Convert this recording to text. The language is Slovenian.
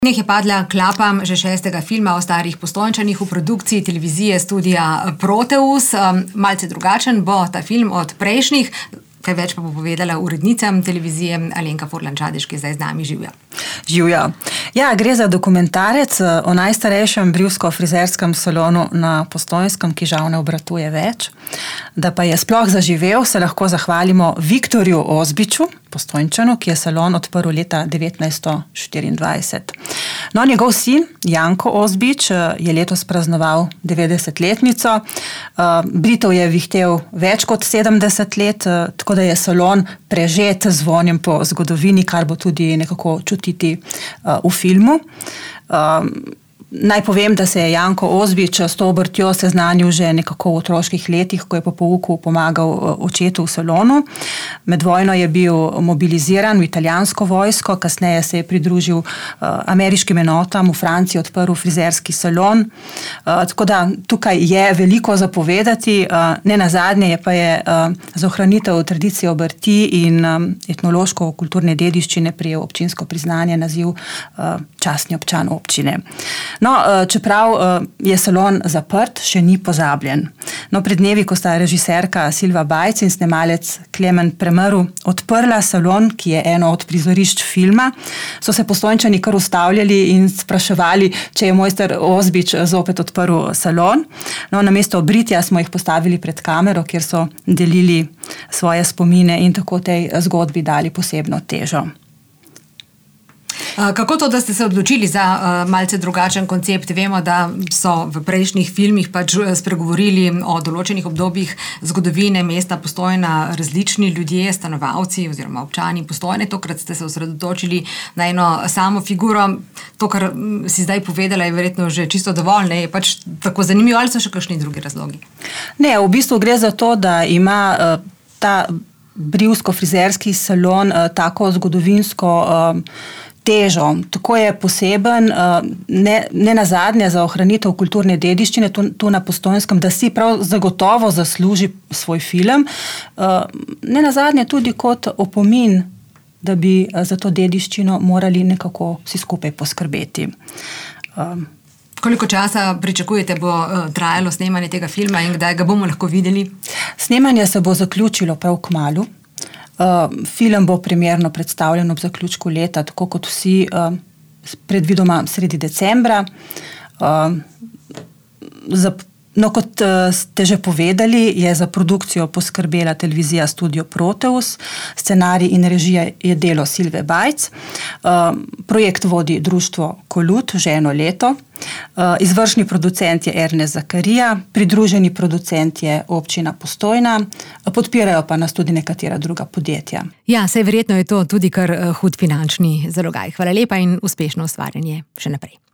Njih je padla klapa že 6. filma o starih Postojnčanih v produkciji televizije studia Proteus. Malce drugačen bo ta film od prejšnjih. Kaj več pa bo povedala urednica televizije Alenka Forlan-Čadež, ki je zdaj z nami. Živja. Živja. Ja, gre za dokumentarec o najstarejšem brivsko-frizerskem salonu na Postojnskem, ki žal ne obratuje več. Da pa je sploh zaživel, se lahko zahvalimo Viktorju Ozbiču, Postojnčanu, ki je salon odprl leta 1924. No, njegov sin, Janko Ozbič, je letos praznoval 90-letnico. Britev je vihtel več kot 70 let, tako da je salon prežet z vonjem po zgodovini, kar bo tudi nekako čutiti v filmu. Naj povem, da se je Janko Ozbič s to obrtjo seznanil že nekako v otroških letih, ko je po pouku pomagal očetu v salonu. Med vojno je bil mobiliziran v italijansko vojsko, kasneje se je pridružil ameriškim enotam, v Franciji odprl frizerski salon. Tako da tukaj je veliko zapovedati. Ne nazadnje pa je za ohranitev tradicije obrti in etnološko-kulturne dediščine prejel občinsko priznanje, naziv častni občan občine. No, čeprav je salon zaprt, še ni pozabljen. No, pred dnevi, ko sta režiserka Silva Bajc in snemalec Klemen Premrl odprla salon, ki je eno od prizorišč filma, so se Postojnčani kar ustavljali in spraševali, če je mojster Ozbič zopet odprl salon. No, namesto britja smo jih postavili pred kamero, kjer so delili svoje spomine in tako tej zgodbi dali posebno težo. Kako to, da ste se odločili za malce drugačen koncept? Vemo, da so v prejšnjih filmih pač spregovorili o določenih obdobjih zgodovine mesta Postojna različni ljudje, stanovalci oziroma občani Postojne. Tokrat ste se osredotočili na eno samo figuro. To, kar si zdaj povedala, je verjetno že čisto dovolj, ne? Je pač tako zanimivo, ali so še kakšni drugi razlogi? Ne, v bistvu gre za to, da ima ta brivsko-frizerski salon tako zgodovinsko težo. Tako je poseben, ne nazadnje za ohranitev kulturne dediščine tu na Postojnskem, da si prav zagotovo zasluži svoj film. Ne nazadnje tudi kot opomin, da bi za to dediščino morali nekako vsi skupaj poskrbeti. Koliko časa pričakujete, bo trajalo snemanje tega filma in kdaj ga bomo lahko videli? Snemanje se bo zaključilo prav kmalu. Film bo premierno predstavljen ob zaključku leta, tako kot vsi, predvidoma sredi decembra. No, kot ste že povedali, je za produkcijo poskrbela televizija Studio Proteus, scenarij in režija je delo Silve Bajc. Projekt vodi društvo Kolut že eno leto. Izvršni producent je Ernest Zakarija, pridruženi producent je občina Postojna, podpirajo pa nas tudi nekatera druga podjetja. Ja, saj verjetno je to tudi kar hud finančni zalogaj. Hvala lepa in uspešno ustvarjanje še naprej.